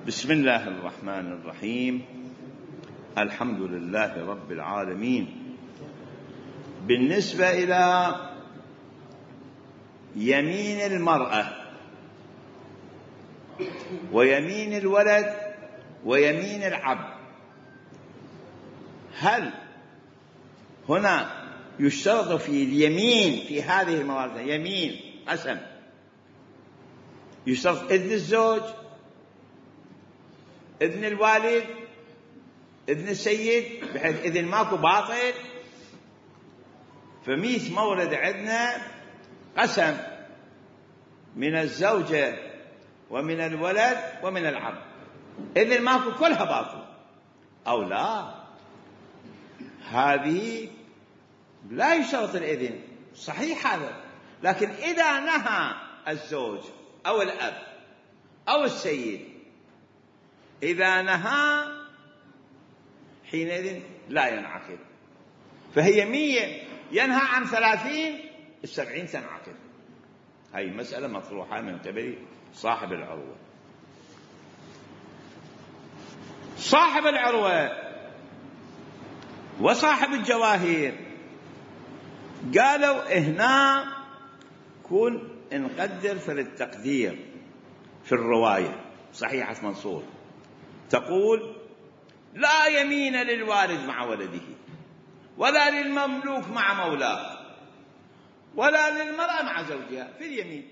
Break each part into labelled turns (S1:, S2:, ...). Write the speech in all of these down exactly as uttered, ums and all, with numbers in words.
S1: بسم الله الرحمن الرحيم. الحمد لله رب العالمين. بالنسبة إلى يمين المرأة ويمين الولد ويمين العبد، هل هنا يشترط في اليمين في هذه الموارد يمين قسم يشترط إذن الزوج، إذن الوالد، إذن السيد، بحيث إذن ماكو باطل؟ فميت مورد عندنا قسم من الزوجة ومن الولد ومن العبد، إذن ماكو كلها باطل أو لا؟ هذه لا يشترط الإذن، صحيح هذا، لكن إذا نهى الزوج أو الأب أو السيد، إذا نهى حينئذ لا ينعقد. فهي مية ينهى عن ثلاثين، السبعين تنعقد. هاي مسألة مطروحة من قبل صاحب العروة. صاحب العروة وصاحب الجواهر قالوا هنا كون نقدر في التقدير في الرواية صحيحة منصور تقول: لا يمين للوالد مع ولده، ولا للمملوك مع مولاه، ولا للمرأة مع زوجها في اليمين.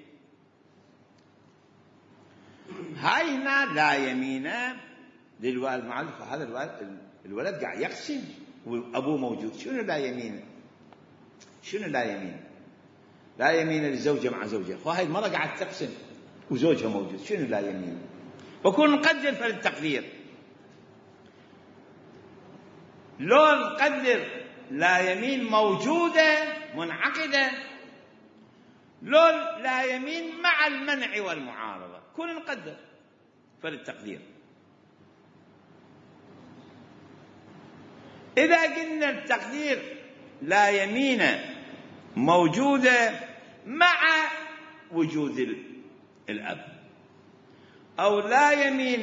S1: هاي هنا لا يمين للوالد مع ولده، هذا الولد, الولد قاعد يقسم وأبوه موجود، شنو لا يمين؟ شنو لا يمين؟ لا يمين للزوجة مع زوجها، وهاي المرأة قاعد تقسم وزوجها موجود، شنو لا يمين؟ وكون نقدر في التقدير، لو نقدر لا يمين موجودة منعقدة، لو لا يمين مع المنع والمعارضة، كون نقدر في التقدير. إذا قلنا التقدير لا يمين موجودة مع وجود الأب، أو لا يمين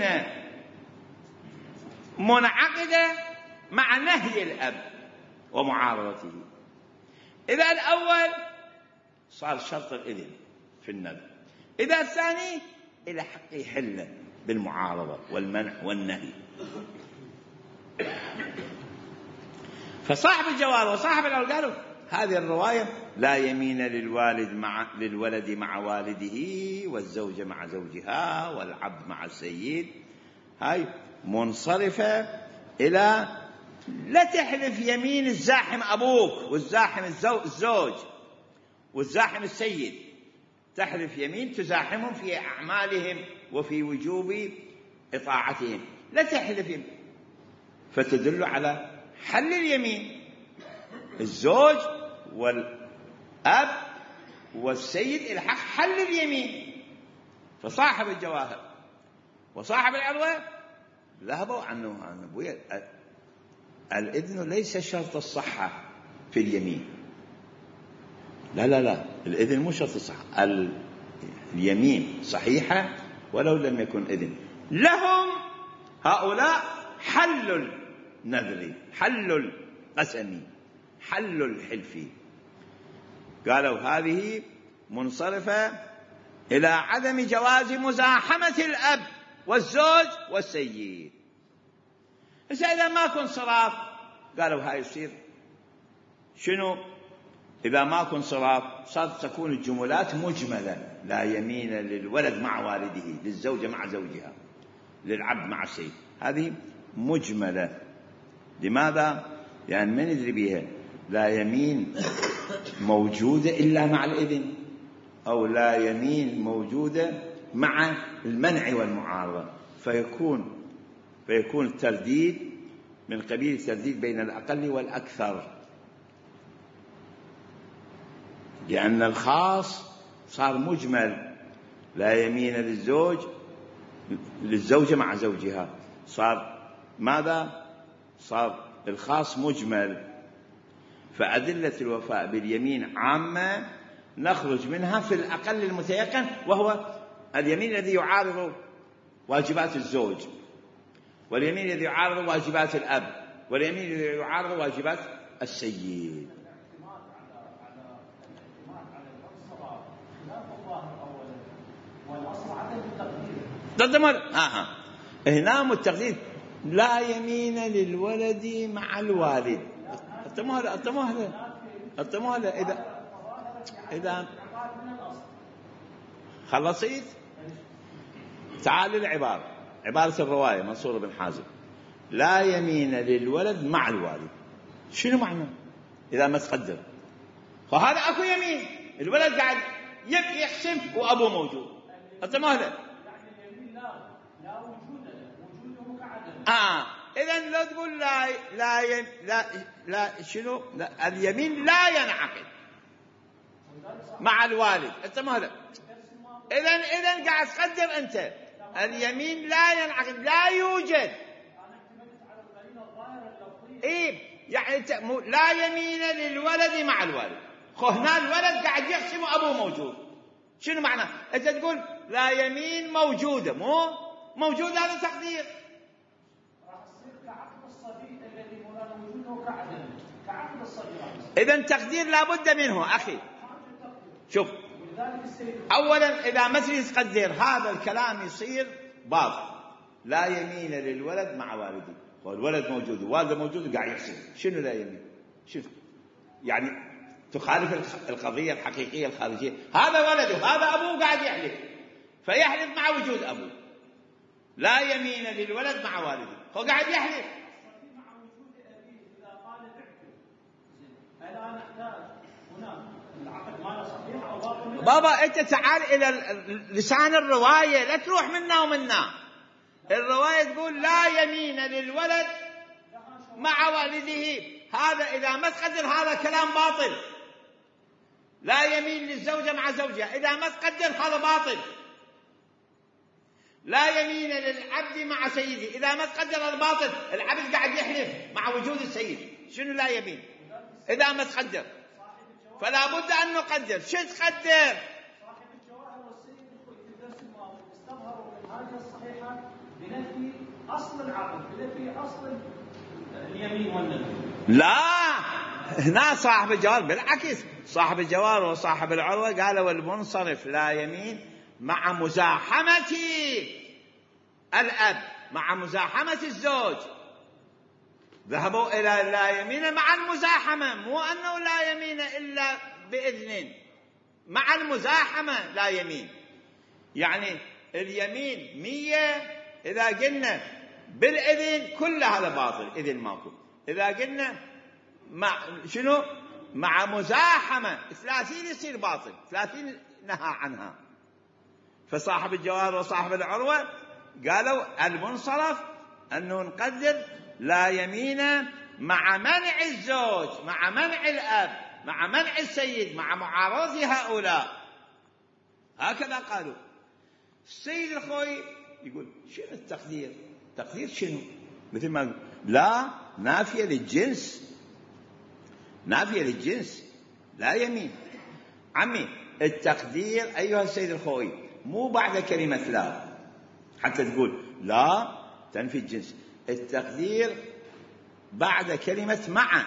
S1: منعقدة مع نهي الأب ومعارضته، إذا الأول صار شرط الإذن في الندب، إذا الثاني إلى حق يحل بالمعارضة والمنع والنهي. فصاحب الجواب وصاحب العروة قالوا هذه الرواية لا يمين للوالد مع للولد مع والده، والزوجة مع زوجها، والعبد مع السيد، هاي منصرفة إلى لا تحلف يمين الزاحم أبوك والزاحم الزوج والزاحم السيد، تحلف يمين تزاحمهم في أعمالهم وفي وجوب إطاعتهم، لا تحلف يمين. فتدل على حل اليمين، الزوج والأب والسيد إلى حق حل اليمين. فصاحب الجواهر وصاحب العروة ذهبوا عنه عن أبويا الإذن ليس شرط الصحة في اليمين، لا لا لا، الإذن مو شرط الصحة، اليمين صحيحة ولو لم يكن إذن. لهم هؤلاء حل النذر، حل القسم، حل الحلف. قالوا هذه منصرفة إلى عدم جواز مزاحمة الأب والزوج والسيد. إذا ما كن صراف قالوا هاي يصير شنو؟ إذا ما كن صراف صارت تكون الجملات مجملة، لا يمين للولد مع والده، للزوجة مع زوجها، للعبد مع السيد، هذه مجملة. لماذا؟ يعني ما ندري بها لا يمين موجودة إلا مع الإذن، أو لا يمين موجودة مع المنع والمعارضة، فيكون فيكون الترديد من قبيل الترديد بين الأقل والأكثر، لأن الخاص صار مجمل، لا يمين للزوج للزوجة مع زوجها، صار ماذا؟ صار الخاص مجمل. فأدلة الوفاء باليمين عامة نخرج منها في الأقل المتيقن، وهو اليمين الذي يعارض واجبات الزوج، واليمين الذي يعارض واجبات الأب، واليمين الذي يعارض واجبات السيد. تضمن آه هنا التقدير لا يمين للولد مع الوالد. التمهل التمهل التمهل إذا إذا خلصيت تعال للعبارة، عبارة الرواية منصور بن حازم، لا يمين للولد مع الوالد. شنو معنى إذا ما تقدر؟ فهذا أكو يمين، الولد قاعد يبكي يخشم وأبوه موجود. التمهل آه إذن لو تقول لا لا ي... لا لا شنو لا اليمين لا ينعقد مع الوالد. أنت ماذا؟ إذن إذن قاعد تقدر أنت اليمين لا ينعقد، لا يوجد. إيه يعني لا يمين للولد مع الوالد. خو هنا الولد قاعد يقسم وأبوه موجود. شنو معنى؟ أنت تقول لا يمين موجودة، مو موجود، هذا تقدير. إذن تقدير لابد منه أخي. شوف أولا إذا ما تريد تقدر هذا الكلام يصير باطل. لا يمين للولد مع والده، والولد موجود والده موجود وقاعد يحسن. شنو لا يمين؟ شوف يعني تخالف القضية الحقيقية الخارجية. هذا ولده هذا أبوه قاعد يحلف، فيحلف مع وجود أبوه. لا يمين للولد مع والده، هو قاعد يحلف. بابا أنت تعال إلى لسان الرواية، لا تروح منا ومنا. الرواية تقول لا يمين للولد مع والده. هذا إذا ما تقدر هذا كلام باطل. لا يمين للزوجة مع زوجها، إذا ما تقدر هذا باطل. لا يمين للعبد مع سيده، إذا ما تقدر هذا باطل. العبد قاعد يحلف مع وجود السيد. شنو لا يمين إذا ما تقدر؟ فلا بد أن نقدر. شو تقدر؟
S2: صاحب الجواهر والسيد في الدرس الماضي استظهروا المنهاج الصحيحة بنفي أصل العقد، بنفي أصل اليمين والنذر.
S1: لا، هنا صاحب الجوار بالعكس، صاحب الجوار وصاحب العروة قالوا المنصرف لا يمين مع مزاحمة الأب، مع مزاحمة الزوج. ذهبوا إلى لا يمين مع المزاحمة، مو أنه لا يمين إلا بإذن، مع المزاحمة لا يمين. يعني اليمين مية إذا قلنا بالإذن كل هذا باطل، إذن ماكو. إذا قلنا مع شنو مع مزاحمة ثلاثين يصير باطل، ثلاثين نهى عنها. فصاحب الجوار وصاحب العروة قالوا المنصرف أنه نقدر لا يمين مع منع الزوج، مع منع الأب، مع منع السيد، مع معارضة هؤلاء. هكذا قالوا. السيد الخوي يقول شنو التقدير؟ تقدير شنو؟ مثل ما لا نافية للجنس، نافية للجنس، لا يمين. عمي التقدير أيها السيد الخوي مو بعد كلمة لا حتى تقول لا تنفي الجنس. التقدير بعد كلمة مع.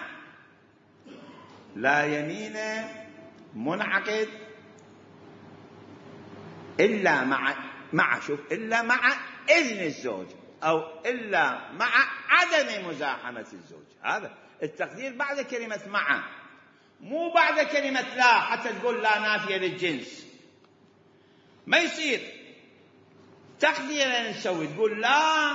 S1: لا يمين منعقد إلا مع مع شوف إلا مع إذن الزوج، أو إلا مع عدم مزاحمة الزوج. هذا التقدير بعد كلمة مع، مو بعد كلمة لا حتى تقول لا نافية للجنس. ما يصير تقدير نسوي تقول لا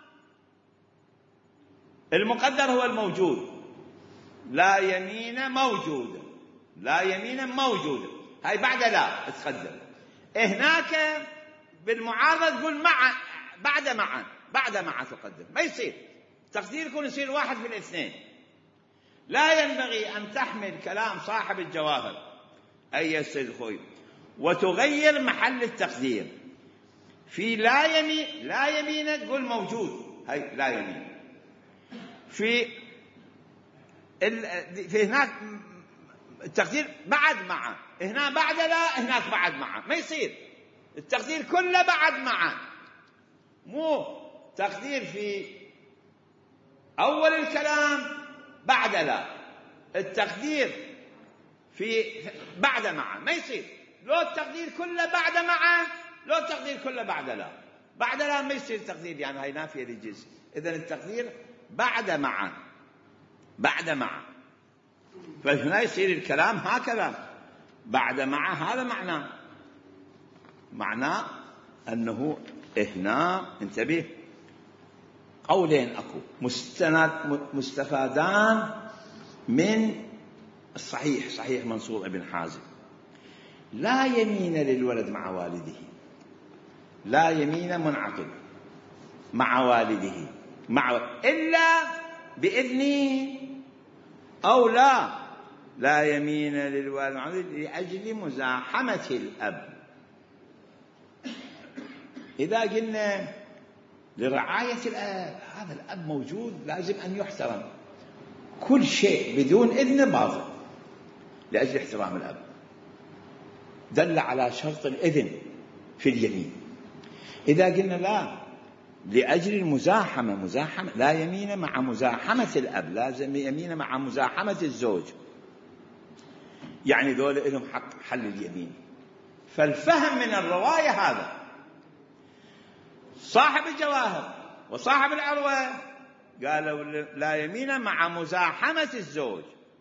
S1: المقدر هو الموجود، لا يمين موجودة، لا يمين موجودة، هاي بعد لا تقدر. هناك بالمعارضة تقول مع، بعد مع، بعد مع تقدر. ما يصير تقدير يكون يصير واحد في الاثنين. لا ينبغي أن تحمل كلام صاحب الجواهر أي السيد الخوي وتغير محل التقدير. في لا يمين، لا يمين تقول موجود، هاي لا يمين. في ال... في هناك التقدير بعد مع، هنا بعد لا، هناك بعد مع. ما يصير التقدير كله بعد مع. مو تقدير في أول الكلام بعد لا، التقدير في بعد مع ما يصير. لو التقدير كله بعد مع، لو التقدير كله بعد لا. بعد لا ما يصير تقدير، يعني هاي نافية للجنس. إذن التقدير بعد مع، بعد مع، فهنا يصير الكلام هكذا بعد مع. هذا معناه، معناه أنه هنا انتبه قولين أكو مستند مستفادان من الصحيح، صحيح منصور ابن حازم. لا يمين للولد مع والده، لا يمين منعقد مع والده مع إلا بإذنه، أو لا لا يمين للوالد مع والده لأجل مزاحمة الأب. إذا قلنا لرعاية الأب، هذا الأب موجود لازم أن يحترم، كل شيء بدون إذن باطل لأجل احترام الأب. دل على شرط الإذن في اليمين. إذا قلنا لا لأجل المزاحمة، مزاحمة لا يمين مع مزاحمة الأب، لازم يمين مع مزاحمة الزوج، يعني ذول لهم حق حل اليمين. فالفهم من الرواية هذا. صاحب الجواهر وصاحب العروة قالوا لا يمين مع مزاحمة الزوج،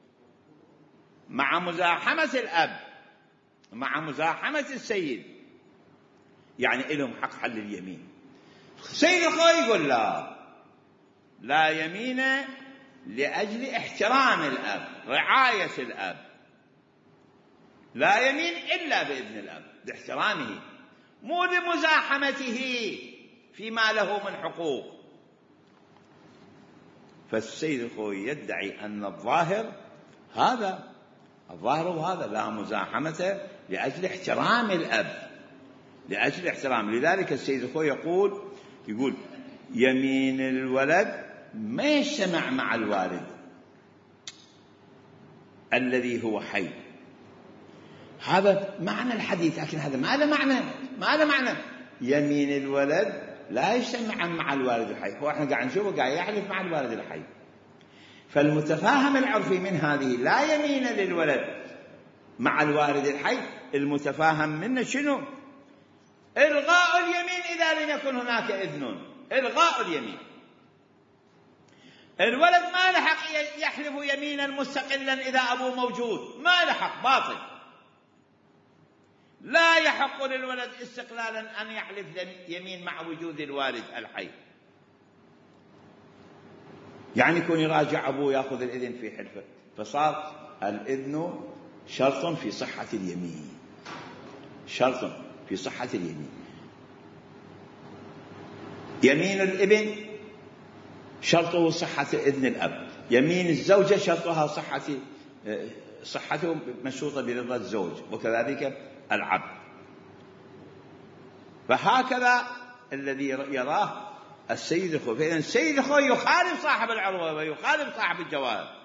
S1: مع مزاحمة الأب، مع مزاحمة السيد، يعني لهم حق حل اليمين. سيد الخوي يقول لا لا يمين لأجل احترام الأب، رعاية الأب، لا يمين إلا بإذن الأب لاحترامه، مو لمزاحمته فيما له من حقوق. فالسيد الخوي يدعي أن الظاهر هذا، الظاهر هذا، لا مزاحمة لأجل احترام الأب، لأجل احترام. لذلك السيد الخوي يقول يقول يمين الولد ما يجتمع مع الوالد الذي هو حي. هذا معنى الحديث، لكن هذا ما له معنى، ما له معنى. يمين الولد لا يجتمع مع الوالد الحي، هو احنا قاعد نشوفه قاعد يحلف مع الوالد الحي. فالمتفاهم العرفي من هذه لا يمين للولد مع الوالد الحي، المتفاهم منه شنو؟ إلغاء اليمين إذا لم يكن هناك إذن، إلغاء اليمين. الولد ما له حق يحلف يمينا مستقلا إذا أبوه موجود، ما له حق، باطل. لا يحق للولد استقلالا أن يحلف يمين مع وجود الوالد الحي، يعني يكون يراجع أبوه يأخذ الإذن في حلفه، فصار الإذن شرط في صحة اليمين، شرط في صحة اليمين. يمين الابن شرطه صحة إذن الأب، يمين الزوجة شرطها صحة صحته مشروطة برضا الزوج، وكذلك العبد. فهكذا الذي يراه السيد الخوي. فإذا السيد الخوي يخالف صاحب العروة ويخالف صاحب الجواهر.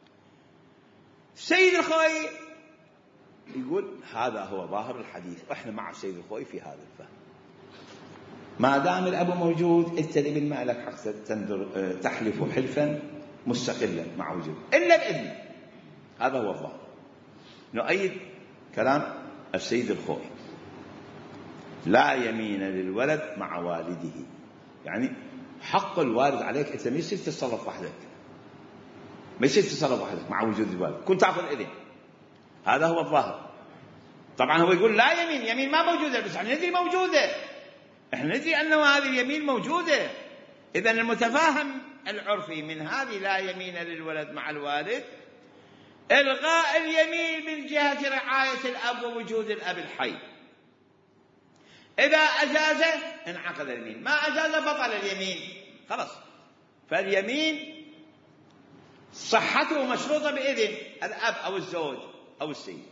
S1: السيد الخوي يقول هذا هو ظاهر الحديث، واحنا مع السيد الخوي في هذا الفهم. ما دام الأب موجود انت الابن ما لك حق تنذر تحلف حلفا مستقلا مع وجود إلا بإذن. هذا هو الظاهر. نؤيد كلام السيد الخوي، لا يمين للولد مع والده، يعني حق الوالد عليك انت ما يصير تتصرف وحدك، ما يصير تتصرف وحدك مع وجود الوالد، كنت تاخذ إذن. هذا هو الظاهر. طبعا هو يقول لا يمين، يمين ما موجودة، بس احنا ندري موجودة، احنا ندري أنه هذه اليمين موجودة. إذن المتفاهم العرفي من هذه لا يمين للولد مع الوالد إلغاء اليمين من جهة رعاية الأب ووجود الأب الحي. إذا أجازه انعقد اليمين، ما أجازه بطل اليمين، خلاص. فاليمين صحته مشروطة بإذن الأب أو الزوج أو السيد،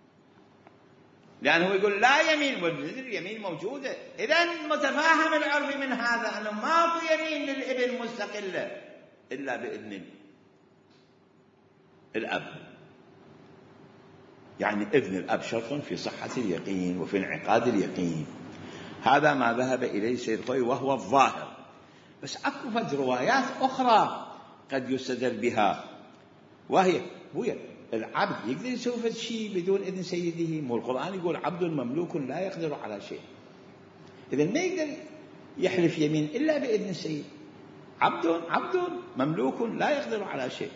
S1: لأنه يقول لا يمين واليمين موجودة. إذن متفاهم العرف من هذا أنه ما في يمين للابن مستقلة إلا بإذن الأب، يعني إذن الأب شرط في صحة اليقين وفي انعقاد اليقين. هذا ما ذهب إليه سيد الخوئي وهو الظاهر. بس أكو فد روايات أخرى قد يستدل بها، وهي هو العبد يقدر يسوي فد شيء بدون إذن سيده؟ مو القرآن يقول عبد مملوك لا يقدر على شيء. إذن ما يقدر يحلف يمين إلا بإذن السيد. عبد عبد مملوك لا يقدر على شيء.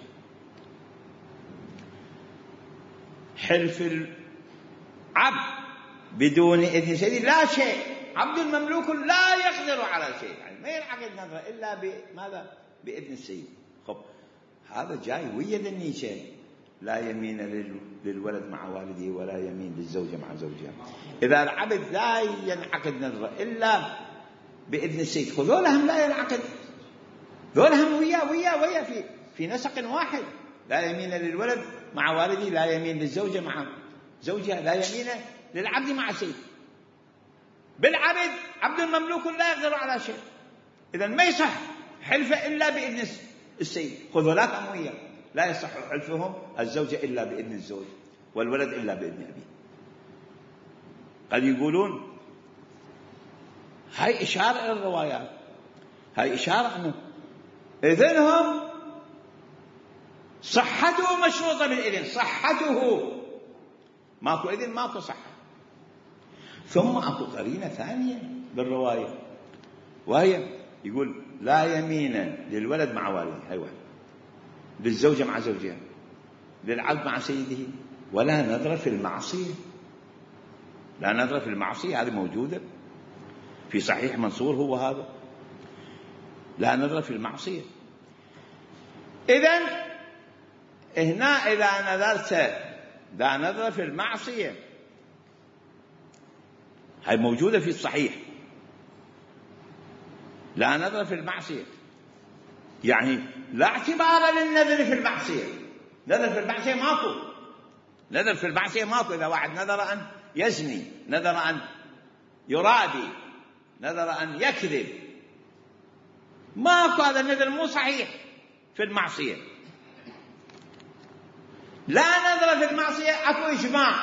S1: حلف العبد بدون إذن سيده لا شيء، عبد مملوك لا يقدر على شيء، يعني ما ينعقد نظرة إلا بماذا؟ بإذن السيد. خب هذا جاي ويا ذنيشة، لا يمين للولد مع والده ولا يمين للزوجة مع زوجها. إذا العبد لا ينعقد نظرة إلا بإذن السيد، خذولهم لا ينعقد، ذولهم ويا ويا ويا في في نسق واحد. لا يمين للولد مع والده، لا يمين للزوجة مع زوجها، لا يمين للعبد مع سيد. بالعبد عبد مملوك لا يقدر على شيء، إذا ما يصح حلفه إلا بإذن السيد. خذوا لا تموية، لا يصح حلفهم الزوجة إلا بإذن الزوج والولد إلا بإذن أبيه. قد يقولون هاي إشارة إلى الروايات، هاي إشارة أنه إذنهم صحته مشروطة بالإذن، صحته ماكو إذن ماكو صحة. ثم أكو قرينة ثانية بالرواية، وهي يقول لا يمين للولد مع والده، هاي واحد، للزوجة مع زوجها، للعبد مع سيده، ولا نظر في المعصية. لا نظر في المعصية، هذه موجودة في صحيح منصور، هو هذا لا نظر في المعصية. إذن هنا إذا نظرت لا نظر في المعصية، هاي موجودة في الصحيح، لا نظر في المعصية، يعني لا اعتبار للنذر في المعصية. نذر في المعصية ماكو، نذر في المعصية ماكو. إذا واحد نذر أن يزني، نذر أن يرابي، نذر أن يكذب، ماكو، هذا النذر مو صحيح في المعصية. لا نذر في المعصية أكو إجماع،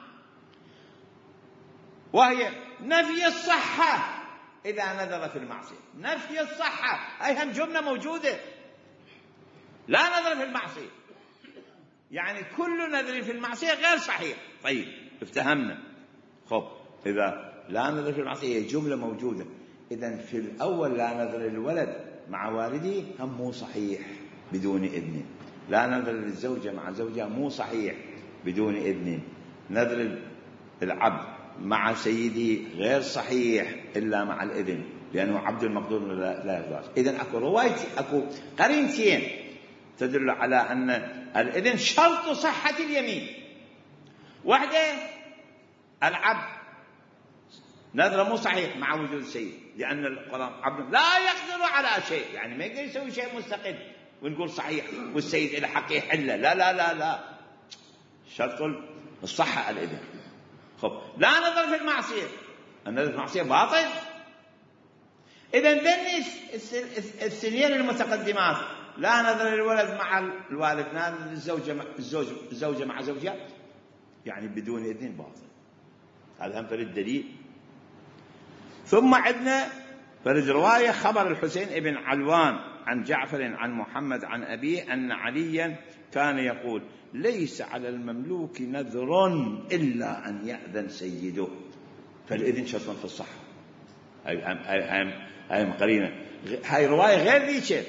S1: وهي نفي الصحة. إذا نذر في المعصية نفي الصحة، هاي هم جملة موجودة. لا نذر في المعصية يعني كل نذر في المعصية غير صحيح. طيب افتهمنا. خب إذا لا نذر في المعصية جملة موجودة، إذن في الأول لا نذر للولد مع والده هم مو صحيح بدون إذن. لا نذر للزوجة مع زوجها مو صحيح بدون إذن. نذر العبد مع سيده غير صحيح إلا مع الإذن، لأنه عبد المقدور لا يقدر. إذن أكو روايتي، أكو قرينتين تدل على أن الإذن شرط صحة اليمين. واحدة العبد نذر مو صحيح مع وجود السيد، لأن القرآن عبد لا يقدر على شيء، يعني ما يقدر يسوي شيء مستقل ونقول صحيح والسيد إلى حق يحله. لا لا لا لا، شرط الصحة الإذن. خب لا نظر في المعصية، النظر في المعصية باطل. إذن ذني السنين المتقدمات لا نظر للولد مع الوالد، لا نظر للزوجة مع الزوج الزوجة مع زوجها، يعني بدون إذن باطل. هذا هم فرد دليل. ثم عندنا فرد رواية خبر الحسين ابن علوان عن جعفر عن محمد عن أبيه أن عليا كان يقول ليس على المملوك نذر إلا أن يأذن سيده. فالإذن شرط في الصحة. هاي هاي هاي قرينة. هاي رواية غير ذيك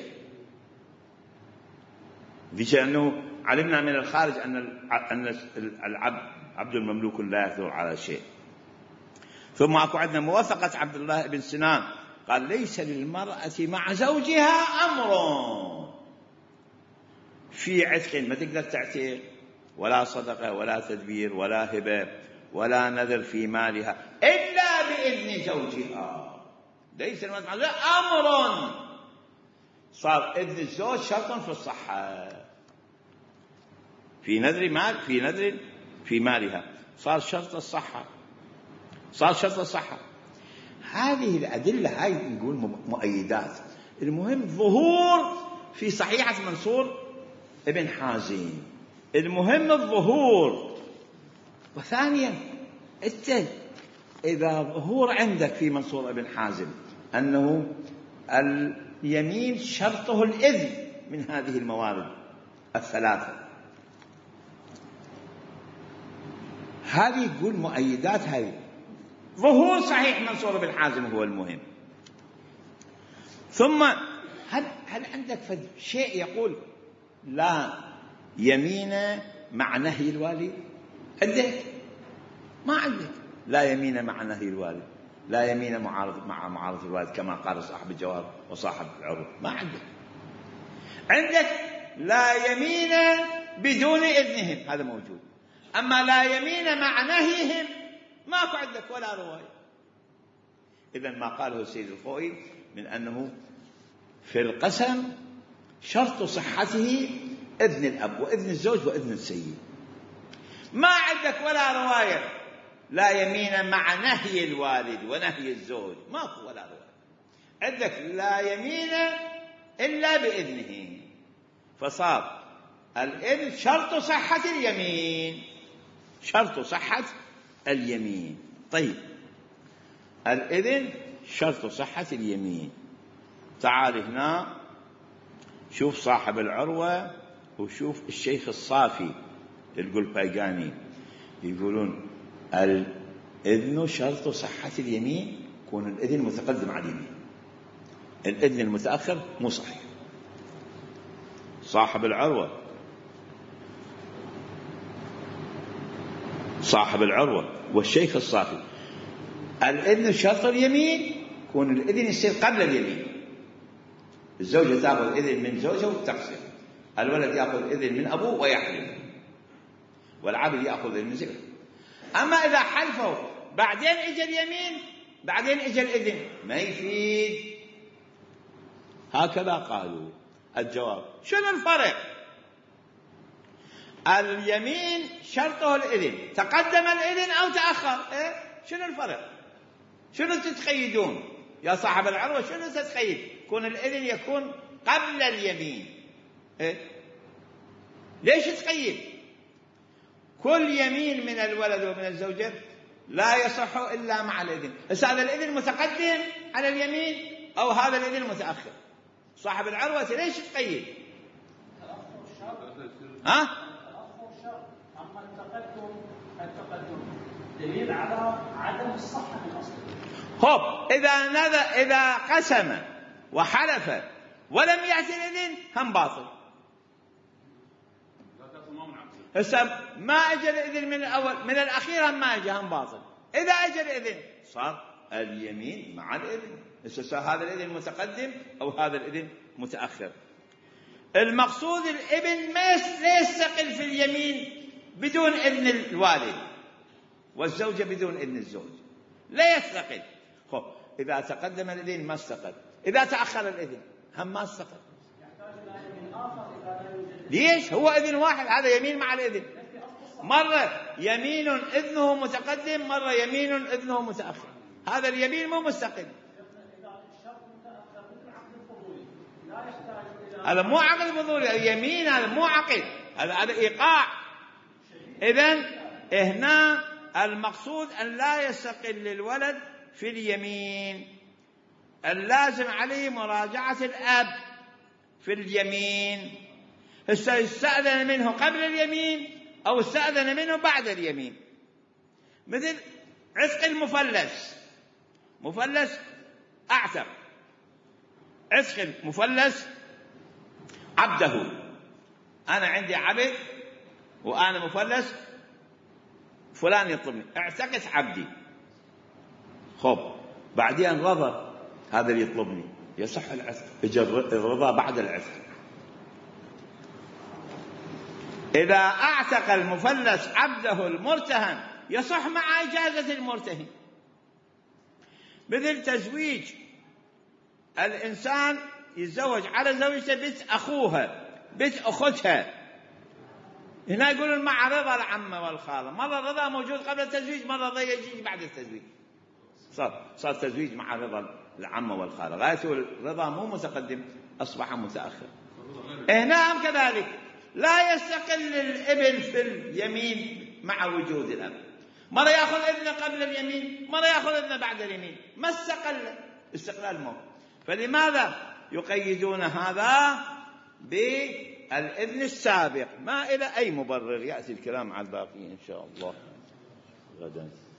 S1: ذيك أنه علمنا من الخارج أن أن العبد عبد المملوك لا يقدر على شيء. ثم أكو عندنا موافقة عبد الله بن سنان قال ليس للمرأة مع زوجها أمر في عتق، ما تقدر تعتق ولا صدقة ولا تدبير ولا هبة ولا نذر في مالها إلا بإذن زوجها. ليس للمرأة مع زوجها أمر، صار إذن الزوج شرط في الصحة. في نذر مال، في نذر في مالها صار شرط الصحة، صار شرط الصحة. هذه الأدلة هاي نقول مؤيدات. المهم ظهور في صحيحة منصور ابن حازم، المهم الظهور. وثانيا انت إذا ظهور عندك في منصور ابن حازم أنه اليمين شرطه الإذن من هذه الموارد الثلاثة، هذه يقول مؤيدات هذه. ظهور صحيح منصور بن حازم هو المهم. ثم هل هل عندك شيء يقول لا يمين مع نهي الوالد؟ عندك؟ ما عندك. لا يمين مع نهي الوالد، لا يمين معارض مع معارض الوالد كما قال صاحب الجواب وصاحب العروض، ما عندك. عندك لا يمين بدون إذنهم، هذا موجود. أما لا يمين مع نهيهم ماكو عندك ولا رواية. إذن ما قاله السيد الخوئي من أنه في القسم شرط صحته إذن الأب وإذن الزوج وإذن السيد. ما عندك ولا رواية لا يمين مع نهي الوالد ونهي الزوج، ماكو ولا رواية. عندك لا يمين إلا بإذنه، فصار الإذن شرط صحة اليمين، شرط صحة اليمين. طيب الإذن شرط صحة اليمين. تعال هنا شوف صاحب العروة وشوف الشيخ الصافي القلبايقاني يقولون الإذن شرط صحة اليمين، يكون الإذن متقدم على اليمين، الإذن المتأخر مو صحيح. صاحب العروة صاحب العروة والشيخ الصافي الإذن شرط اليمين، يكون الإذن يصير قبل اليمين. الزوجة تأخذ إذن من زوجها وتقسم، الولد يأخذ إذن من أبوه ويحلم، والعبد يأخذ إذن من زوجه. أما إذا حلفوا بعدين إجا اليمين بعدين إجا الإذن ما يفيد. هكذا قالوا. الجواب شنو الفرق؟ اليمين شرطه الإذن، تقدم الإذن أو تأخر، إيه؟ شنو الفرق؟ شنو تتقيدون يا صاحب العروة؟ شنو تتقيد؟ يكون الإذن يكون قبل اليمين، إيه؟ ليش تقيد؟ كل يمين من الولد ومن الزوجة لا يصح إلا مع الإذن. بس هذا الإذن متقدم على اليمين أو هذا الإذن متأخر؟ صاحب العروة ليش تقيد؟ ها؟
S2: أما التقدم التقدم دليل على عدم الصحة من أصله.
S1: خب إذا نذر إذا قسم وحلف ولم يأتي الإذن هم باطل. هسه ما أجى الإذن من الأول من الأخير هم ما أجى هم باطل. إذا أجى الإذن صار اليمين مع الإذن. هسه هذا الإذن متقدم أو هذا الإذن متأخر. المقصود الابن ما يستقل في اليمين بدون إذن الوالد، والزوجة بدون إذن الزوج لا يستقل. خب إذا تقدم الإذن ما استقل، إذا تأخر الإذن هم ما استقل. ليش؟ هو إذن واحد، هذا يمين مع الإذن. مرة يمين إذنه متقدم، مرة يمين إذنه متأخر. هذا اليمين مو مستقل. هذا مو عقد بذوري، اليمين هذا مو عقد، هذا هذا إيقاع. إذن هنا المقصود أن لا يستقل الولد في اليمين، اللازم عليه مراجعة الأب في اليمين. هسه استأذن منه قبل اليمين أو استأذن منه بعد اليمين. مثل عتق المفلس، مفلس أعتق، عتق المفلس عبده. أنا عندي عبد وأنا مفلس، فلان يطلبني اعتقت عبدي. خب بعدين رضى هذا اللي يطلبني، يصح العتق، يجي الرضا بعد العتق. إذا أعتق المفلس عبده المرتهن يصح مع إجازة المرتهن. مثل تزويج الإنسان يتزوج على زوجته بنت أخوها بنت أختها، هنا يقولون مع رضا العمة والخالة. مرة الرضا موجود قبل التزويج، مرة الرضا يجي بعد التزويج. صار صار تزويج مع رضا العمة والخالة، غايته الرضا مو متقدم، أصبح متأخر. هنا هم كذلك لا يستقل الابن في اليمين مع وجود الأب. مرة يأخذ إذنه قبل اليمين، مرة يأخذ إذنه بعد اليمين، ما استقل استقلال الموقف. فلماذا يقيدون هذا بالإذن السابق؟ ما إلى أي مبرر. يأتي الكلام على الباقي إن شاء الله غدا.